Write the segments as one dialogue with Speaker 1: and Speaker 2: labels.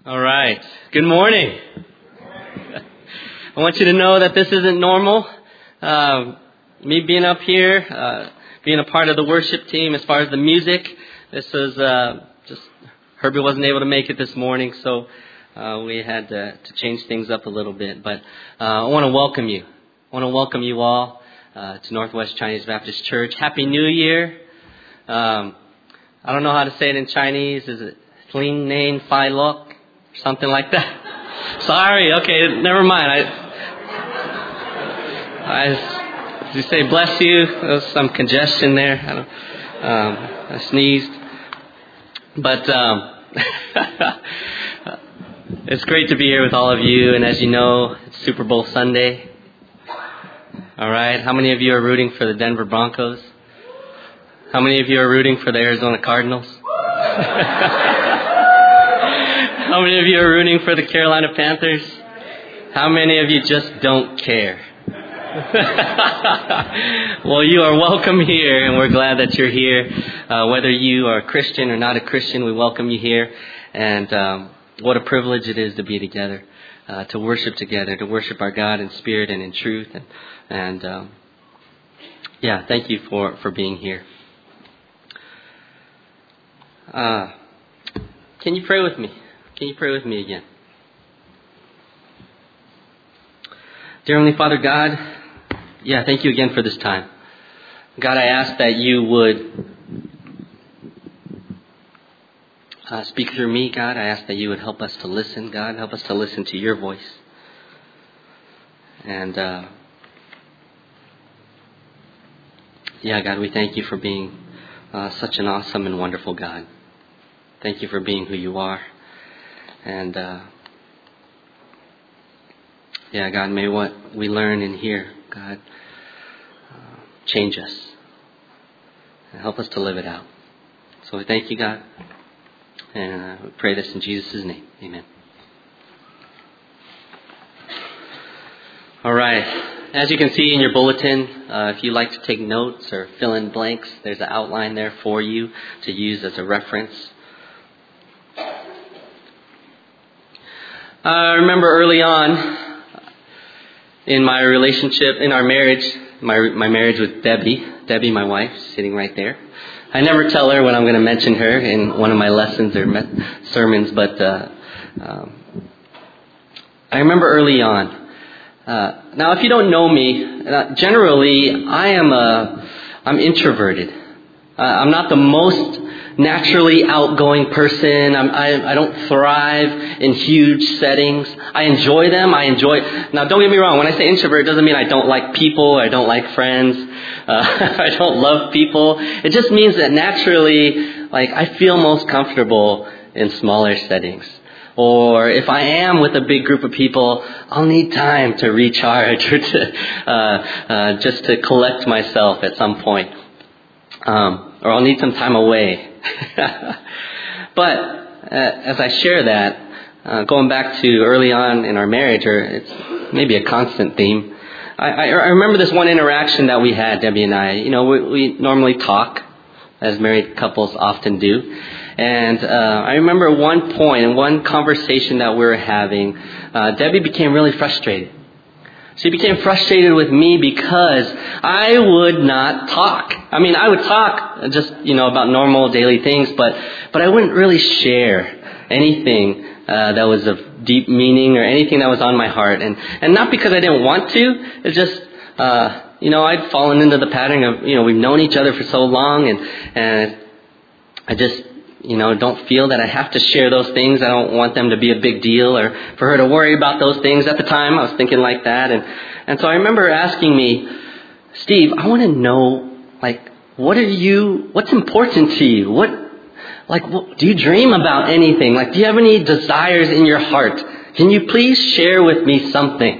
Speaker 1: All right. Good morning. I want you to know that this isn't normal. Me being up here, being a part of the worship team as far as the music, this was just Herbie wasn't able to make it this morning, so we had to change things up a little bit. But I want to welcome you. I want to welcome you all to Northwest Chinese Baptist Church. Happy New Year. I don't know how to say it in Chinese. Is it Ling Nain Fai Lok? Something like that. Sorry. Okay, never mind. Did you say bless you? There was some congestion there. I sneezed. But it's great to be here with all of you. And as you know, it's Super Bowl Sunday. All right. How many of you are rooting for the Denver Broncos? How many of you are rooting for the Arizona Cardinals? How many of you are rooting for the Carolina Panthers? How many of you just don't care? Well, you are welcome here, and we're glad that you're here. Whether you are a Christian or not a Christian, we welcome you here. And what a privilege it is to be together, to worship together, to worship our God in spirit and in truth. And thank you for being here. Can you pray with me? Can you pray with me again? Dear Heavenly Father God, thank you again for this time. God, I ask that you would speak through me, God. I ask that you would help us to listen, God. Help us to listen to your voice. And, God, we thank you for being such an awesome and wonderful God. Thank you for being who you are. And, God, may what we learn and hear, God, change us and help us to live it out. So we thank you, God, and we pray this in Jesus' name. Amen. All right. As you can see in your bulletin, if you like to take notes or fill in blanks, there's an outline there for you to use as a reference. I remember early on in my relationship, in our marriage, my marriage with Debbie, my wife, sitting right there. I never tell her when I'm going to mention her in one of my lessons or sermons, but I remember early on. Now, if you don't know me, generally I'm introverted. I'm not the most naturally outgoing person. I don't thrive in huge settings. I enjoy them. Now, don't get me wrong. When I say introvert, it doesn't mean I don't like people. I don't like friends. I don't love people. It just means that naturally, I feel most comfortable in smaller settings. Or if I am with a big group of people, I'll need time to recharge or to just to collect myself at some point. Or I'll need some time away. But as I share that, going back to early on in our marriage, or it's maybe a constant theme, I remember this one interaction that we had, Debbie and I. You know, we normally talk, as married couples often do. And I remember one point in one conversation that we were having, Debbie became really frustrated. She became frustrated with me because I would not talk. I mean, I would talk just, about normal daily things, but I wouldn't really share anything that was of deep meaning or anything that was on my heart. And not because I didn't want to. It's just, I'd fallen into the pattern of, we've known each other for so long, and I just, don't feel that I have to share those things. I don't want them to be a big deal or for her to worry about those things. At the time, I was thinking like that. And so I remember asking me, Steve, I want to know, what's important to you? What do you dream about anything? Do you have any desires in your heart? Can you please share with me something?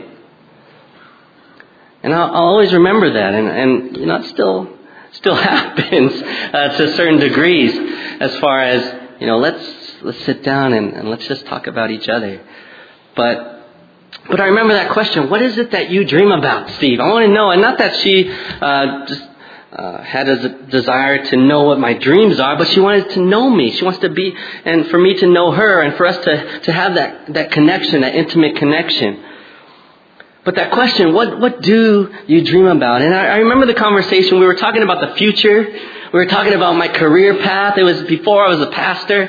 Speaker 1: And I'll always remember that. And it still happens to certain degrees as far as, let's sit down and let's just talk about each other. But I remember that question, what is it that you dream about, Steve? I want to know. And not that she just had a desire to know what my dreams are, but she wanted to know me. She wants to be, and for me to know her, and for us to have that connection, that intimate connection. But that question, what do you dream about? And I remember the conversation. We were talking about the future. We were talking about my career path. It was before I was a pastor.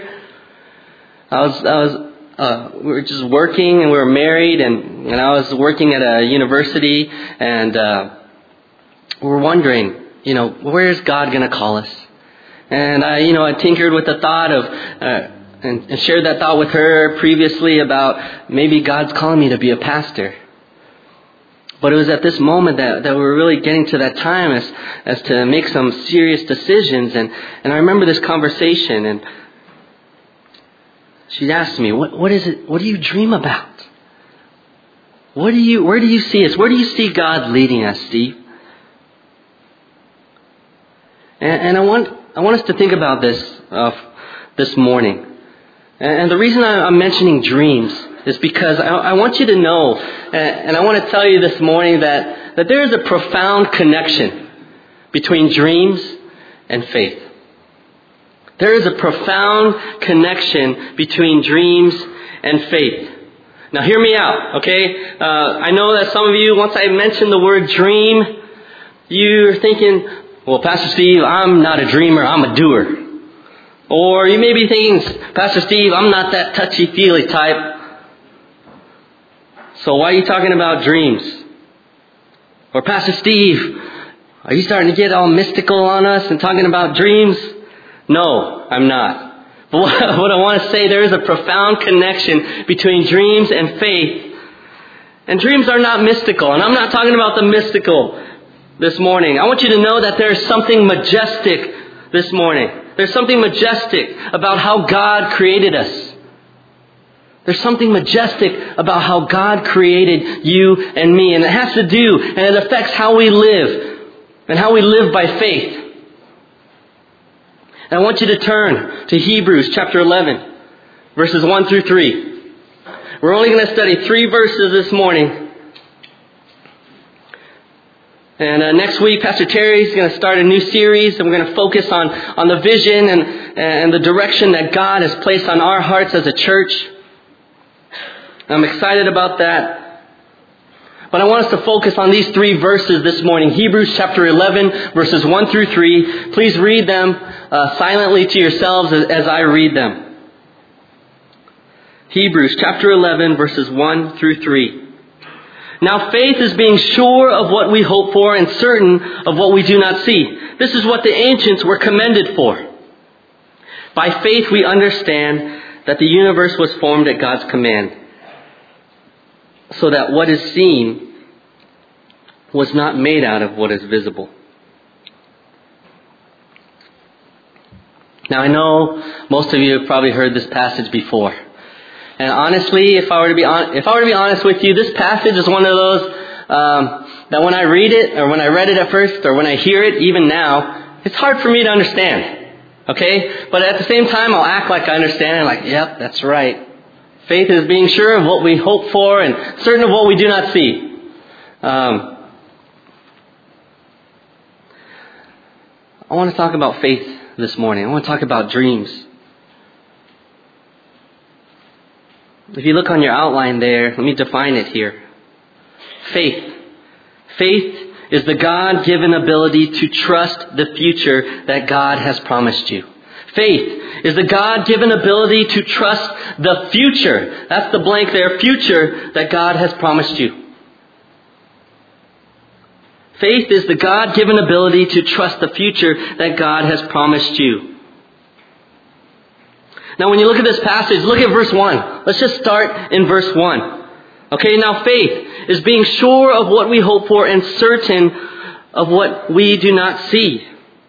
Speaker 1: We were just working, and we were married, and I was working at a university, and we were wondering, where is God going to call us? And I tinkered with the thought of, and shared that thought with her previously about maybe God's calling me to be a pastor. But it was at this moment that we were really getting to that time as to make some serious decisions. And I remember this conversation, and she asked me, what is it? What do you dream about? Where do you see us? Where do you see God leading us, Steve? And I want us to think about this morning. And the reason I'm mentioning dreams is because I want you to know, and I want to tell you this morning that there is a profound connection between dreams and faith. There is a profound connection between dreams and faith. Now hear me out, okay? I know that some of you, once I mention the word dream, you're thinking, well, Pastor Steve, I'm not a dreamer, I'm a doer. Or you may be thinking, Pastor Steve, I'm not that touchy-feely type. So why are you talking about dreams? Or Pastor Steve, are you starting to get all mystical on us and talking about dreams? No, I'm not. But what I want to say, there is a profound connection between dreams and faith. And dreams are not mystical. And I'm not talking about the mystical this morning. I want you to know that there is something majestic this morning. There's something majestic about how God created us. There's something majestic about how God created you and me. And it has to do, and it affects how we live. And how we live by faith. And I want you to turn to Hebrews chapter 11, verses 1 through 3. We're only going to study 3 verses this morning. And next week, Pastor Terry is going to start a new series, and we're going to focus on the vision and the direction that God has placed on our hearts as a church. I'm excited about that. But I want us to focus on these 3 verses this morning. Hebrews chapter 11, verses 1 through 3. Please read them silently to yourselves as I read them. Hebrews chapter 11, verses 1 through 3. Now faith is being sure of what we hope for and certain of what we do not see. This is what the ancients were commended for. By faith we understand that the universe was formed at God's command, so that what is seen was not made out of what is visible. Now I know most of you have probably heard this passage before. And honestly, if I were to be honest with you, this passage is one of those that when I read it, or when I read it at first, or when I hear it, even now, it's hard for me to understand. Okay? But at the same time, I'll act like I understand, and like, yep, that's right. Faith is being sure of what we hope for and certain of what we do not see. I want to talk about faith this morning. I want to talk about dreams. If you look on your outline there, let me define it here. Faith. Faith is the God-given ability to trust the future that God has promised you. Faith is the God-given ability to trust the future. That's the blank there, future that God has promised you. Faith is the God-given ability to trust the future that God has promised you. Now when you look at this passage, look at verse 1. Let's just start in verse 1. Okay, now faith is being sure of what we hope for and certain of what we do not see.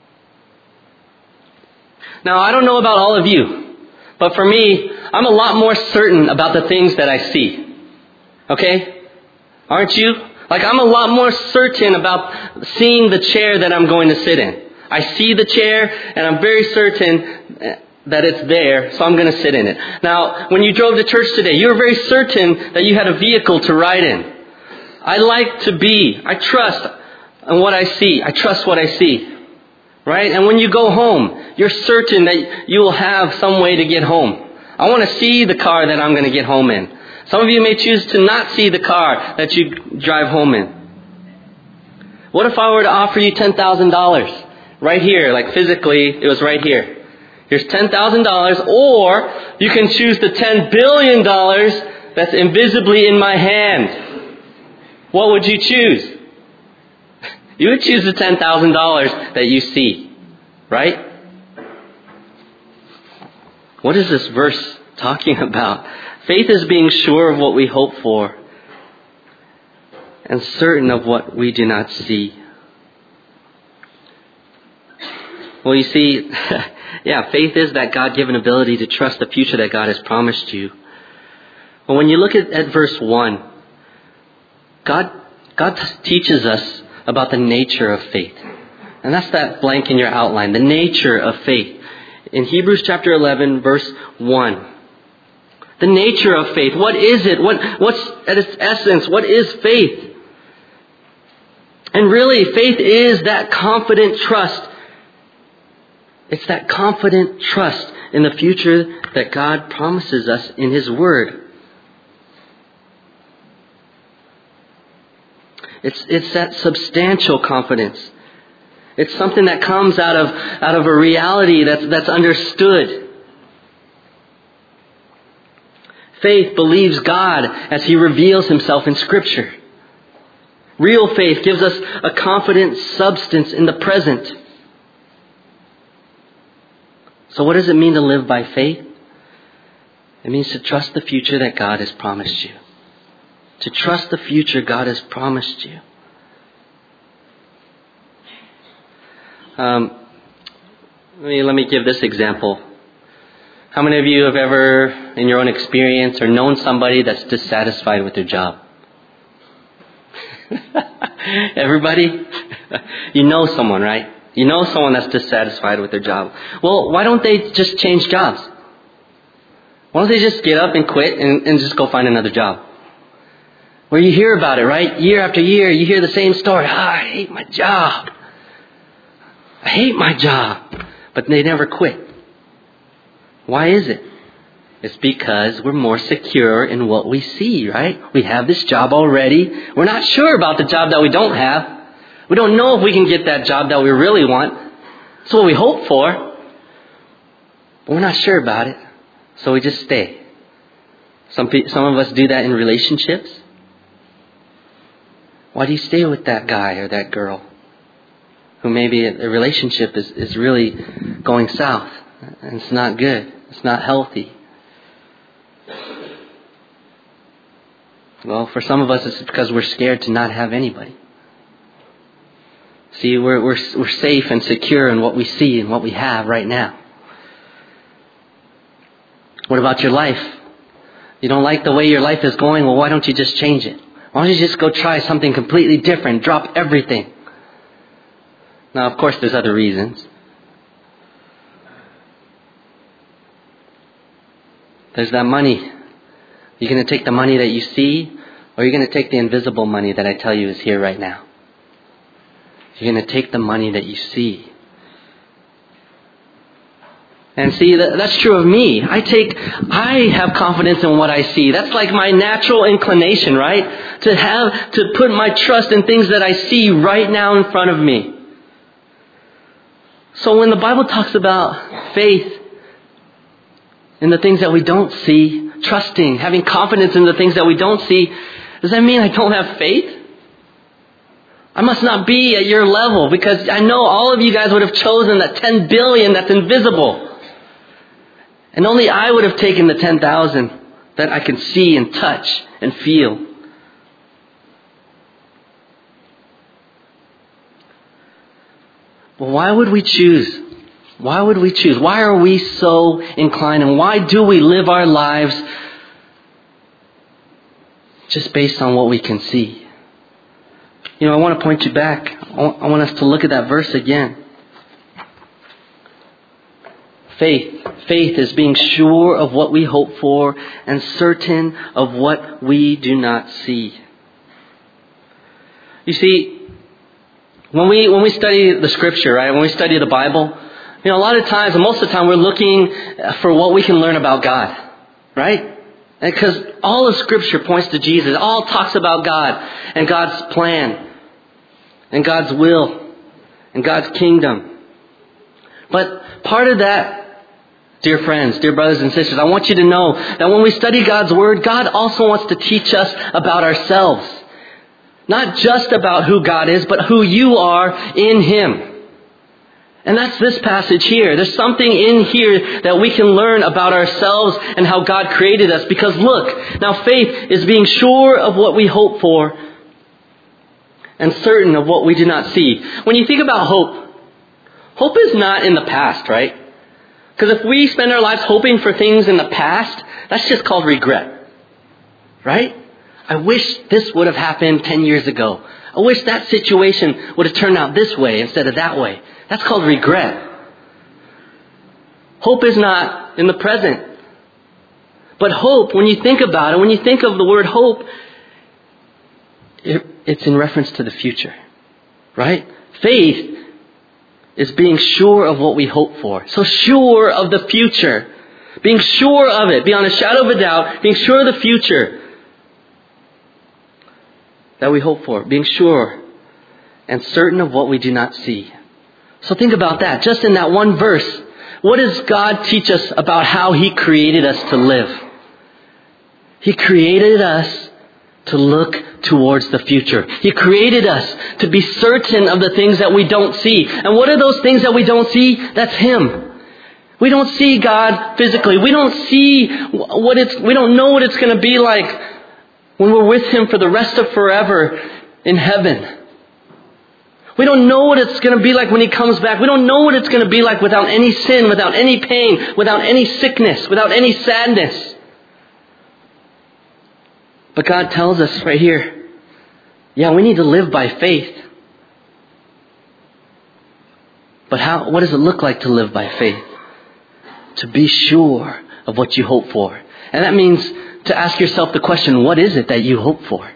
Speaker 1: Now I don't know about all of you, but for me, I'm a lot more certain about the things that I see. Okay? Aren't you? Like I'm a lot more certain about seeing the chair that I'm going to sit in. I see the chair and I'm very certain that it's there, so I'm going to sit in it. Now, when you drove to church today, you were very certain that you had a vehicle to ride in. I trust in what I see. I trust what I see. right? And when you go home, you're certain that you will have some way to get home. I want to see the car that I'm going to get home in. Some of you may choose to not see the car that you drive home in. What if I were to offer you $10,000 right here, like physically, it was right here. Here's $10,000, or you can choose the $10 billion that's invisibly in my hand. What would you choose? You would choose the $10,000 that you see, right? What is this verse talking about? Faith is being sure of what we hope for and certain of what we do not see. Well, you see, faith is that God-given ability to trust the future that God has promised you. But when you look at verse 1, God teaches us about the nature of faith. And that's that blank in your outline, the nature of faith. In Hebrews chapter 11, verse 1. The nature of faith. What is it? What's at its essence? What is faith? And really, faith is that confident trust. It's that confident trust in the future that God promises us in His Word. It's that substantial confidence. It's something that comes out of a reality that's understood. Faith believes God as He reveals Himself in Scripture. Real faith gives us a confident substance in the present. So what does it mean to live by faith? It means to trust the future that God has promised you. To trust the future God has promised you. Let me give this example. How many of you have ever, in your own experience, or known somebody that's dissatisfied with their job? Everybody? You know someone, right? You know someone that's dissatisfied with their job. Well, why don't they just change jobs? Why don't they just get up and quit and just go find another job? Where you hear about it, right? Year after year, you hear the same story. I hate my job. I hate my job. But they never quit. Why is it? It's because we're more secure in what we see, right? We have this job already. We're not sure about the job that we don't have. We don't know if we can get that job that we really want. It's what we hope for. But we're not sure about it. So we just stay. Some of us do that in relationships. Why do you stay with that guy or that girl who maybe a relationship is really going south and it's not good, it's not healthy? Well, for some of us it's because we're scared to not have anybody. See, we're safe and secure in what we see and what we have right now. What about your life? You don't like the way your life is going? Well, why don't you just change it? Why don't you just go try something completely different? Drop everything. Now, of course, there's other reasons. There's that money. You're going to take the money that you see, or you're going to take the invisible money that I tell you is here right now. You're going to take the money that you see. And see, that's true of me. I have confidence in what I see. That's like my natural inclination, right? To put my trust in things that I see right now in front of me. So when the Bible talks about faith in the things that we don't see, trusting, having confidence in the things that we don't see, does that mean I don't have faith? I must not be at your level, because I know all of you guys would have chosen that 10 billion that's invisible. And only I would have taken the 10,000 that I can see and touch and feel. Well, why would we choose? Why would we choose? Why are we so inclined? And why do we live our lives just based on what we can see? I want to point you back. I want us to look at that verse again. Faith is being sure of what we hope for and certain of what we do not see. You see, When we study the Scripture, right? When we study the Bible, a lot of times, and most of the time, we're looking for what we can learn about God, right? Because all of Scripture points to Jesus. It all talks about God and God's plan and God's will and God's kingdom. But part of that, dear friends, dear brothers and sisters, I want you to know that when we study God's Word, God also wants to teach us about ourselves. Not just about who God is, but who you are in Him. And that's this passage here. There's something in here that we can learn about ourselves and how God created us. Because look, now faith is being sure of what we hope for and certain of what we do not see. When you think about hope, hope is not in the past, right? Because if we spend our lives hoping for things in the past, that's just called regret, right? I wish this would have happened 10 years ago. I wish that situation would have turned out this way instead of that way. That's called regret. Hope is not in the present. But hope, when you think about it, when you think of the word hope, it's in reference to the future, right? Faith is being sure of what we hope for. So sure of the future. Being sure of it, beyond a shadow of a doubt, being sure of the future that we hope for. Being sure and certain of what we do not see. So think about that. Just in that one verse, what does God teach us about how He created us to live? He created us to look towards the future. He created us to be certain of the things that we don't see. And what are those things that we don't see? That's Him. We don't see God physically. We don't see we don't know what it's going to be like when we're with Him for the rest of forever in heaven. We don't know what it's going to be like when He comes back. We don't know what it's going to be like without any sin, without any pain, without any sickness, without any sadness. But God tells us right here, we need to live by faith. But what does it look like to live by faith? To be sure of what you hope for. And that means to ask yourself the question, what is it that you hope for?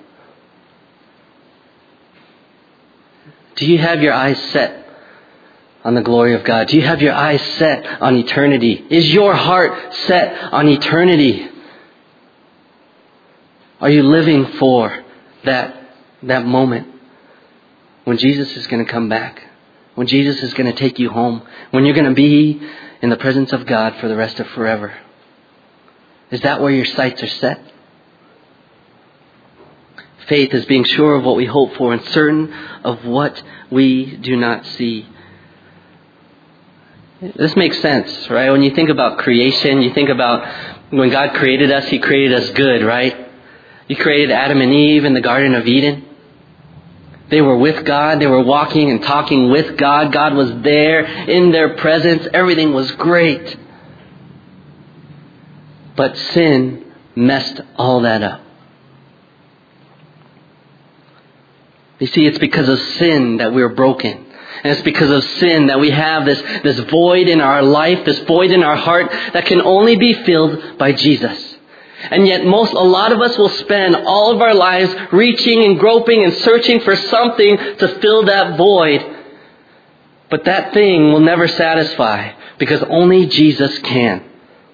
Speaker 1: Do you have your eyes set on the glory of God? Do you have your eyes set on eternity? Is your heart set on eternity? Are you living for that moment when Jesus is going to come back? When Jesus is going to take you home? When you're going to be in the presence of God for the rest of forever? Is that where your sights are set? Faith is being sure of what we hope for and certain of what we do not see. This makes sense, right? When you think about creation, you think about when God created us, He created us good, right? He created Adam and Eve in the Garden of Eden. They were with God. They were walking and talking with God. God was there in their presence. Everything was great. But sin messed all that up. You see, it's because of sin that we're broken. And it's because of sin that we have this void in our life, this void in our heart that can only be filled by Jesus. And yet a lot of us will spend all of our lives reaching and groping and searching for something to fill that void. But that thing will never satisfy because only Jesus can.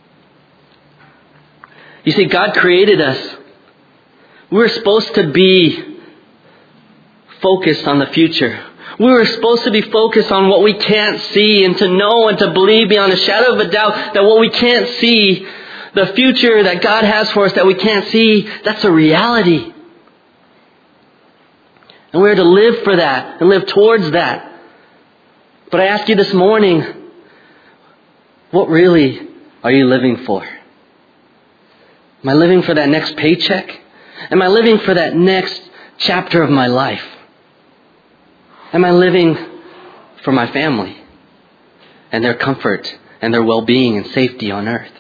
Speaker 1: You see, God created us. We're supposed to be focused on the future. We were supposed to be focused on what we can't see and to know and to believe beyond a shadow of a doubt that what we can't see, the future that God has for us that we can't see, that's a reality. And we're to live for that and live towards that. But I ask you this morning, what really are you living for? Am I living for that next paycheck? Am I living for that next chapter of my life? Am I living for my family and their comfort and their well-being and safety on earth?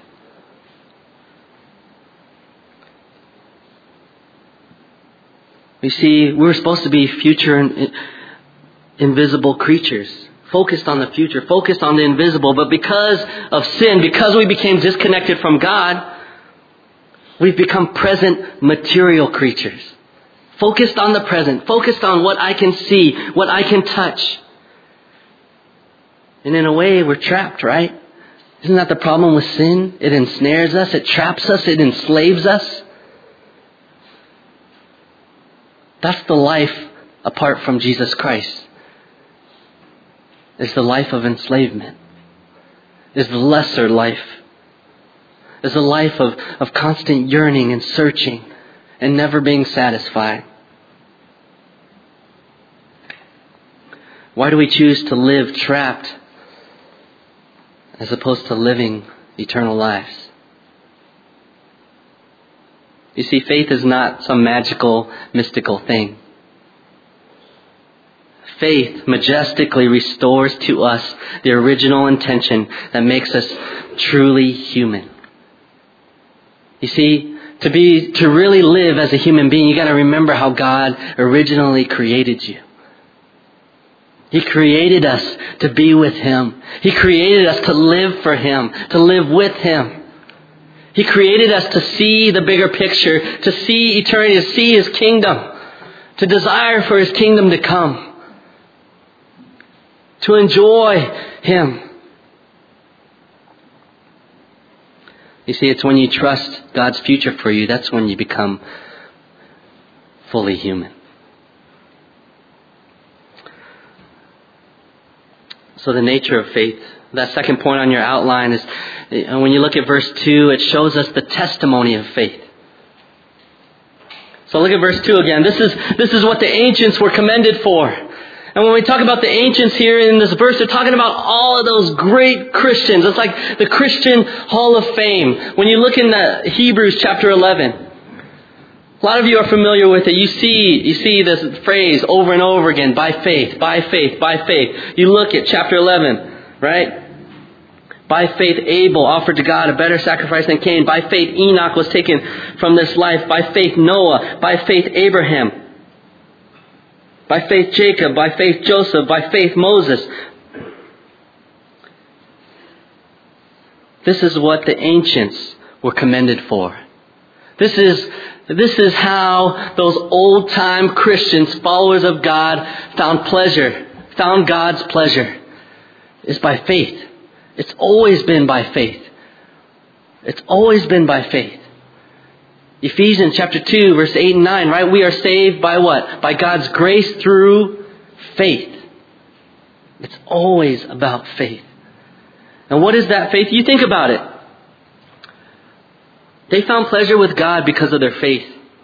Speaker 1: You see, we're supposed to be future and invisible creatures, focused on the future, focused on the invisible. But because of sin, because we became disconnected from God, we've become present material creatures, focused on the present, focused on what I can see, what I can touch. And in a way, we're trapped, right? Isn't that the problem with sin? It ensnares us, it traps us, it enslaves us. That's the life apart from Jesus Christ. It's the life of enslavement. It's the lesser life. It's a life of constant yearning and searching and never being satisfied. Why do we choose to live trapped as opposed to living eternal lives? You see, faith is not some magical, mystical thing. Faith majestically restores to us the original intention that makes us truly human. You see, to really live as a human being, you got to remember how God originally created you. He created us to be with Him. He created us to live for Him, to live with Him. He created us to see the bigger picture, to see eternity, to see His kingdom, to desire for His kingdom to come, to enjoy Him. You see, it's when you trust God's future for you, that's when you become fully human. So the nature of faith, that second point on your outline is, when you look at verse 2, it shows us the testimony of faith. So look at verse 2 again. This is what the ancients were commended for. And when we talk about the ancients here in this verse, they're talking about all of those great Christians. It's like the Christian Hall of Fame. When you look in the Hebrews chapter 11, a lot of you are familiar with it. You see this phrase over and over again, by faith, by faith, by faith. You look at chapter 11, right? By faith, Abel offered to God a better sacrifice than Cain. By faith, Enoch was taken from this life. By faith, Noah. By faith, Abraham. By faith, Jacob. By faith, Joseph. By faith, Moses. This is what the ancients were commended for. This is how those old-time Christians, followers of God, found God's pleasure. It's by faith. It's always been by faith. It's always been by faith. Ephesians chapter 2, verse 8 and 9, right? We are saved by what? By God's grace through faith. It's always about faith. And what is that faith? You think about it. They found pleasure with God because of their faith.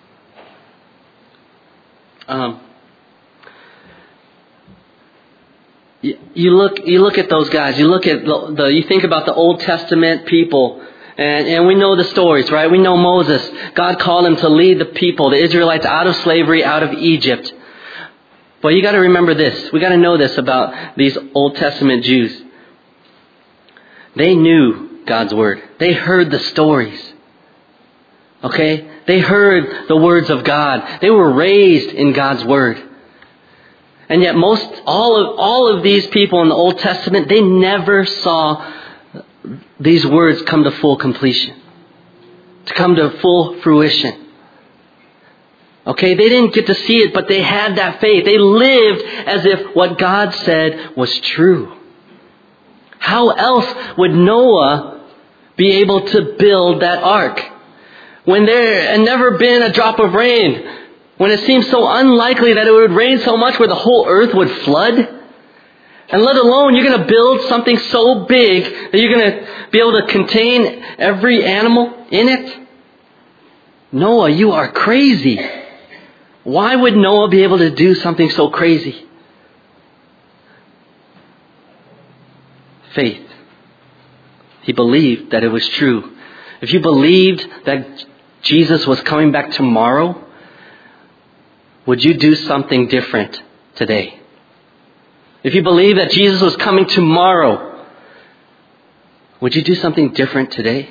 Speaker 1: You look at those guys. You look at you think about the Old Testament people, and we know the stories, right? We know Moses. God called him to lead the people, the Israelites, out of slavery, out of Egypt. But you got to remember this. We got to know this about these Old Testament Jews. They knew God's word. They heard the stories. Okay? They heard the words of God. They were raised in God's word. And yet all of these people in the Old Testament, they never saw these words come to full completion, to come to full fruition. Okay, they didn't get to see it, but they had that faith. They lived as if what God said was true. How else would Noah be able to build that ark when there had never been a drop of rain? When it seems so unlikely that it would rain so much where the whole earth would flood? And let alone you're going to build something so big that you're going to be able to contain every animal in it? Noah, you are crazy. Why would Noah be able to do something so crazy? Faith. He believed that it was true. If you believed that Jesus was coming back tomorrow, would you do something different today? If you believe that Jesus was coming tomorrow, would you do something different today?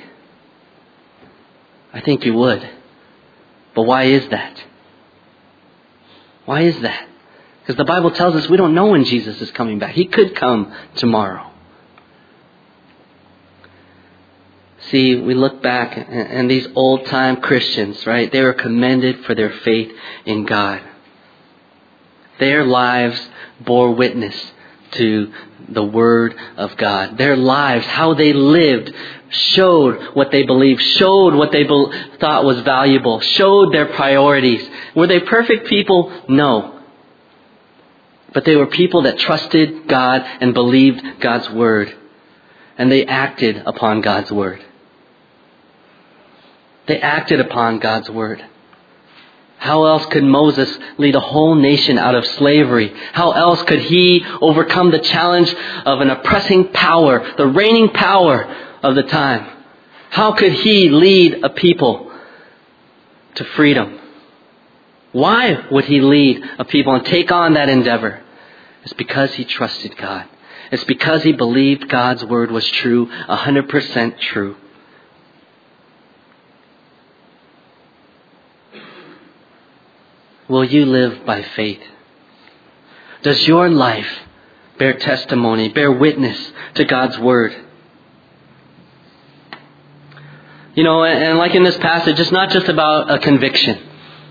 Speaker 1: I think you would. But why is that? Why is that? Because the Bible tells us we don't know when Jesus is coming back. He could come tomorrow. See, we look back and these old-time Christians, right? They were commended for their faith in God. Their lives bore witness to the Word of God. Their lives, how they lived, showed what they believed, showed what they thought was valuable, showed their priorities. Were they perfect people? No. But they were people that trusted God and believed God's Word. And they acted upon God's Word. They acted upon God's Word. How else could Moses lead a whole nation out of slavery? How else could he overcome the challenge of an oppressing power, the reigning power of the time? How could he lead a people to freedom? Why would he lead a people and take on that endeavor? It's because he trusted God. It's because he believed God's Word was true, 100% true. Will you live by faith? Does your life bear testimony, bear witness to God's Word? You know, and like in this passage, it's not just about a conviction,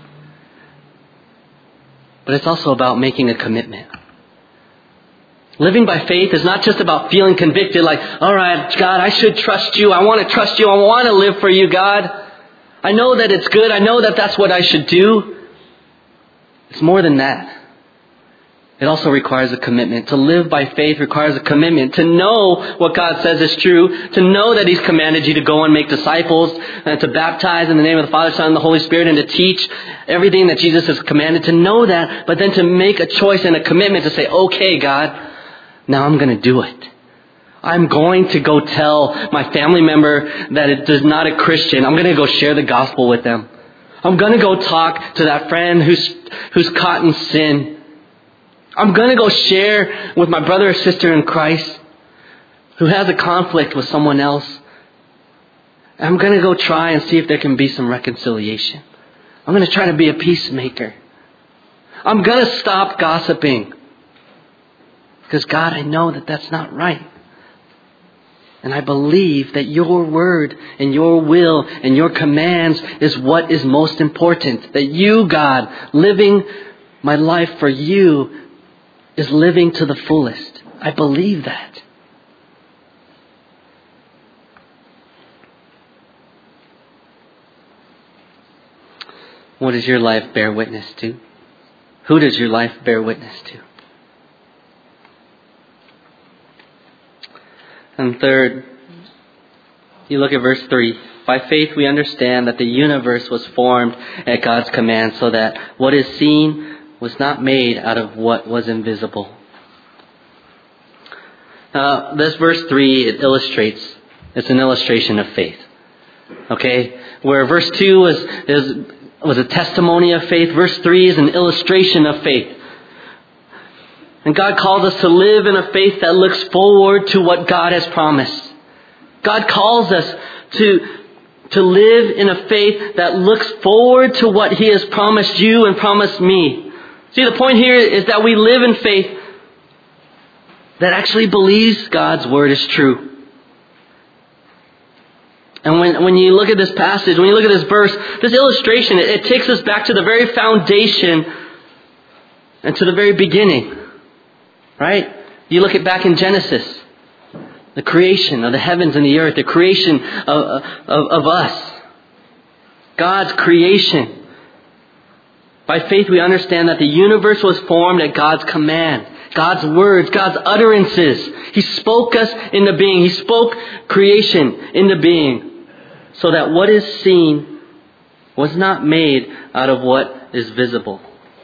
Speaker 1: but it's also about making a commitment. Living by faith is not just about feeling convicted like, all right, God, I should trust you. I want to trust you. I want to live for you, God. I know that it's good. I know that that's what I should do. It's more than that. It also requires a commitment. To live by faith requires a commitment. To know what God says is true. To know that He's commanded you to go and make disciples and to baptize in the name of the Father, Son, and the Holy Spirit and to teach everything that Jesus has commanded. To know that, but then to make a choice and a commitment to say, okay, God, now I'm going to do it. I'm going to go tell my family member that it is not a Christian. I'm going to go share the gospel with them. I'm going to go talk to that friend who's caught in sin. I'm going to go share with my brother or sister in Christ who has a conflict with someone else. I'm going to go try and see if there can be some reconciliation. I'm going to try to be a peacemaker. I'm going to stop gossiping. Because God, I know that that's not right. And I believe that your word and your will and your commands is what is most important. That you, God, living my life for you is living to the fullest. I believe that. What does your life bear witness to? Who does your life bear witness to? And third, you look at verse 3. By faith we understand that the universe was formed at God's command, so that what is seen was not made out of what was invisible. This verse 3, it's an illustration of faith. Okay? Where verse 2 was a testimony of faith, verse 3 is an illustration of faith. And God calls us to live in a faith that looks forward to what God has promised. God calls us to live in a faith that looks forward to what He has promised you and promised me. See, the point here is that we live in faith that actually believes God's Word is true. And when you look at this passage, when you look at this verse, this illustration, it takes us back to the very foundation and to the very beginning. Right? You look at back in Genesis, the creation of the heavens and the earth, the creation of us, God's creation. By faith we understand that the universe was formed at God's command, God's words, God's utterances. He spoke us into being. He spoke creation into being, so that what is seen was not made out of what is visible.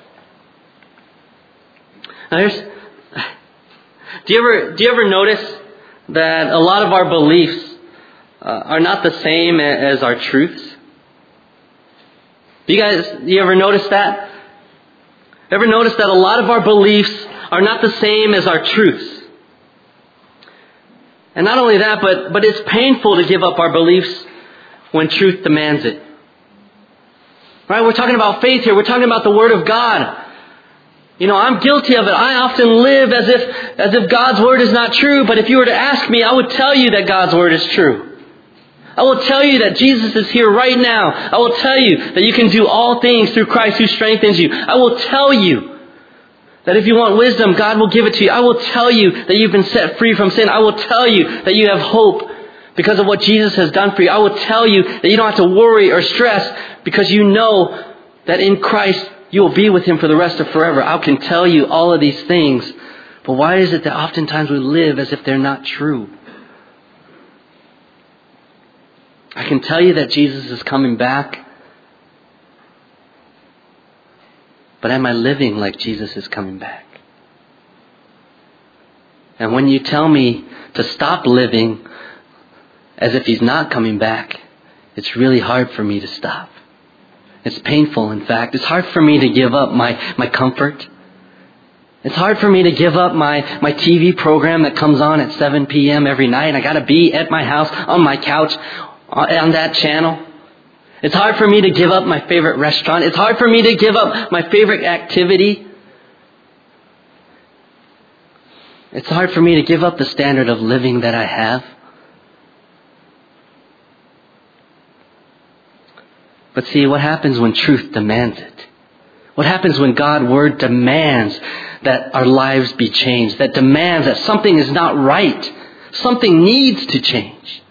Speaker 1: Now do you ever notice that a lot of our beliefs are not the same as our truths? Do you ever notice that? Ever notice that a lot of our beliefs are not the same as our truths? And not only that, but it's painful to give up our beliefs when truth demands it. Right? We're talking about faith here. We're talking about the Word of God. You know, I'm guilty of it. I often live as if God's Word is not true. But if you were to ask me, I would tell you that God's Word is true. I will tell you that Jesus is here right now. I will tell you that you can do all things through Christ who strengthens you. I will tell you that if you want wisdom, God will give it to you. I will tell you that you've been set free from sin. I will tell you that you have hope because of what Jesus has done for you. I will tell you that you don't have to worry or stress because you know that in Christ you will be with Him for the rest of forever. I can tell you all of these things. But why is it that oftentimes we live as if they're not true? I can tell you that Jesus is coming back. But am I living like Jesus is coming back? And when you tell me to stop living as if He's not coming back, it's really hard for me to stop. It's painful, in fact. It's hard for me to give up my comfort. It's hard for me to give up my TV program that comes on at 7 p.m. every night. I got to be at my house, on my couch, on that channel. It's hard for me to give up my favorite restaurant. It's hard for me to give up my favorite activity. It's hard for me to give up the standard of living that I have. But see, what happens when truth demands it? What happens when God's Word demands that our lives be changed, that demands that something is not right, something needs to change?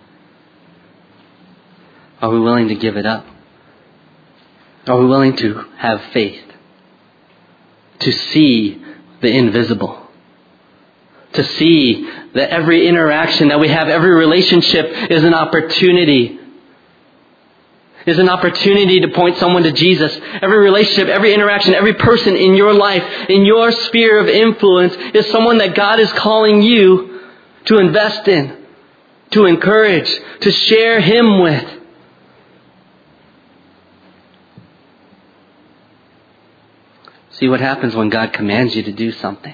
Speaker 1: Are we willing to give it up? Are we willing to have faith? To see the invisible? To see that every interaction that we have, every relationship is an opportunity. Is an opportunity to point someone to Jesus. Every relationship, every interaction, every person in your life, in your sphere of influence is someone that God is calling you to invest in, to encourage, to share Him with. See what happens when God commands you to do something.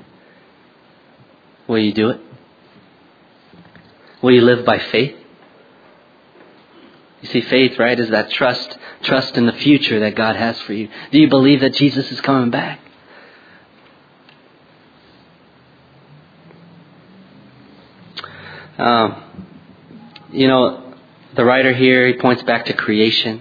Speaker 1: Will you do it? Will you live by faith? You see, faith, right, is that trust in the future that God has for you. Do you believe that Jesus is coming back? The writer here, he points back to creation.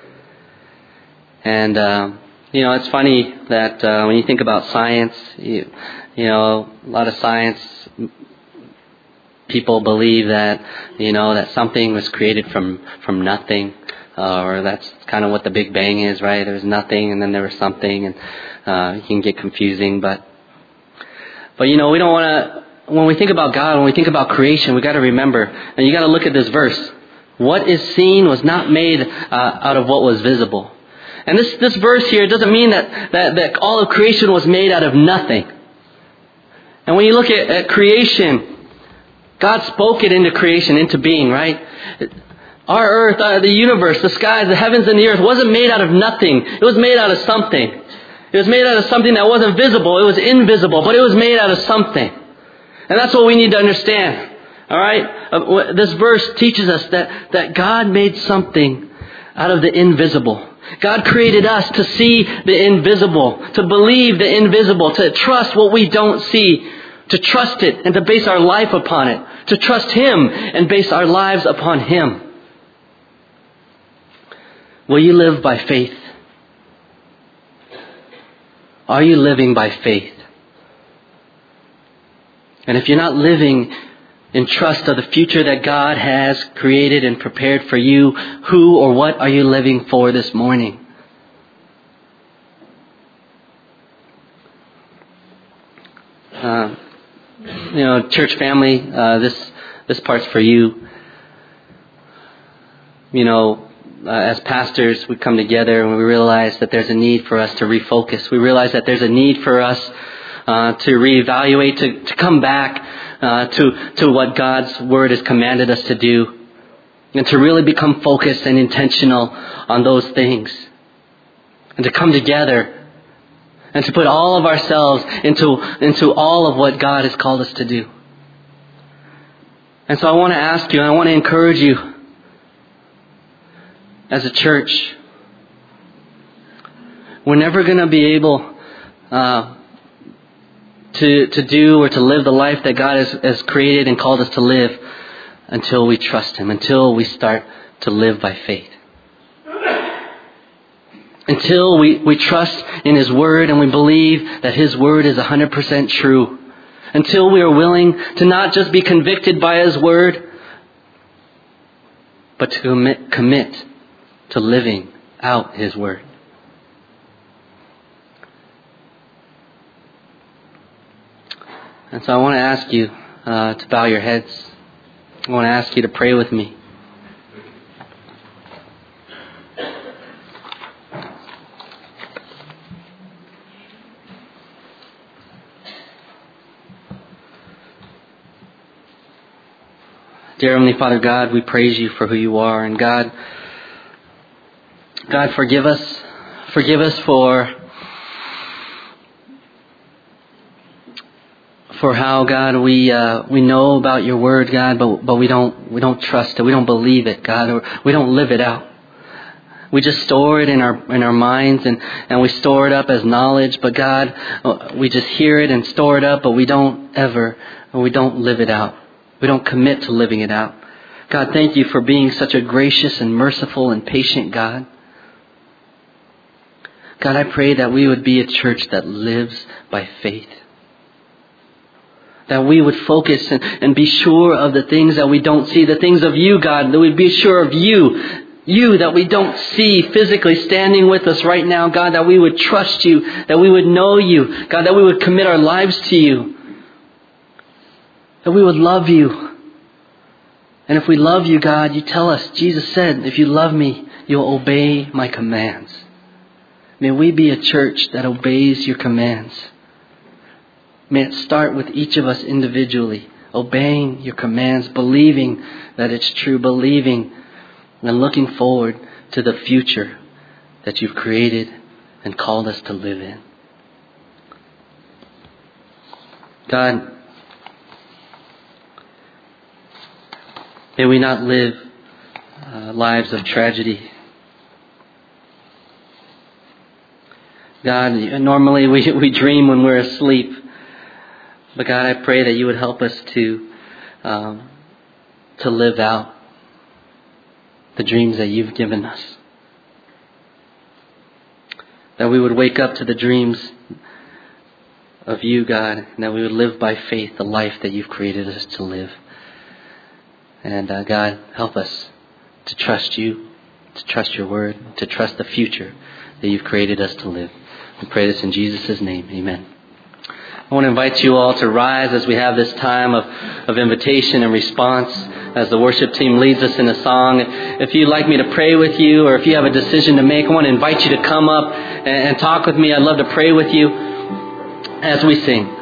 Speaker 1: And, it's funny that when you think about science, a lot of science people believe that, that something was created from nothing, or that's kind of what the Big Bang is, right? There was nothing and then there was something, and it can get confusing. But we don't want to, when we think about God, when we think about creation, we got to remember, and you got to look at this verse. What is seen was not made out of what was visible. And this verse here doesn't mean that all of creation was made out of nothing. And when you look at creation, God spoke it into creation, into being, right? Our earth, the universe, the skies, the heavens and the earth wasn't made out of nothing. It was made out of something. It was made out of something that wasn't visible. It was invisible, but it was made out of something. And that's what we need to understand. All right? This verse teaches us that God made something out of the invisible. God created us to see the invisible, to believe the invisible, to trust what we don't see, to trust it and to base our life upon it, to trust Him and base our lives upon Him. Will you live by faith? Are you living by faith? And if you're not living in trust of the future that God has created and prepared for you, who or what are you living for this morning? Church family, this part's for you. As pastors, we come together and we realize that there's a need for us to refocus. We realize that there's a need for us to reevaluate, to come back to what God's Word has commanded us to do, and to really become focused and intentional on those things, and to come together and to put all of ourselves into all of what God has called us to do. And so I want to ask you, and I want to encourage you as a church, we're never going to be able to do or to live the life that God has created and called us to live until we trust Him, until we start to live by faith. Until we trust in His Word and we believe that His Word is 100% true. Until we are willing to not just be convicted by His Word, but to commit to living out His Word. And so I want to ask you to bow your heads. I want to ask you to pray with me. Dear Heavenly Father God, we praise You for who You are. And God, forgive us. Forgive us for how, God, we know about Your Word, God, but we don't trust it. We don't believe it, God, or we don't live it out. We just store it in our minds and we store it up as knowledge. But God, we just hear it and store it up, but we don't live it out. We don't commit to living it out. God, thank You for being such a gracious and merciful and patient God. God, I pray that we would be a church that lives by faith. That we would focus and be sure of the things that we don't see, the things of You, God, that we'd be sure of You that we don't see physically standing with us right now, God, that we would trust You, that we would know You, God, that we would commit our lives to You. That we would love You. And if we love You, God, You tell us, Jesus said, if you love Me, you'll obey My commands. May we be a church that obeys Your commands. May it start with each of us individually, obeying Your commands, believing that it's true, believing and looking forward to the future that You've created and called us to live in. God, may we not live lives of tragedy. God, normally we dream when we're asleep. But God, I pray that You would help us to live out the dreams that You've given us. That we would wake up to the dreams of You, God, and that we would live by faith the life that You've created us to live. And God, help us to trust You, to trust Your Word, to trust the future that You've created us to live. We pray this in Jesus' name. Amen. I want to invite you all to rise as we have this time of invitation and response as the worship team leads us in a song. If you'd like me to pray with you or if you have a decision to make, I want to invite you to come up and talk with me. I'd love to pray with you as we sing.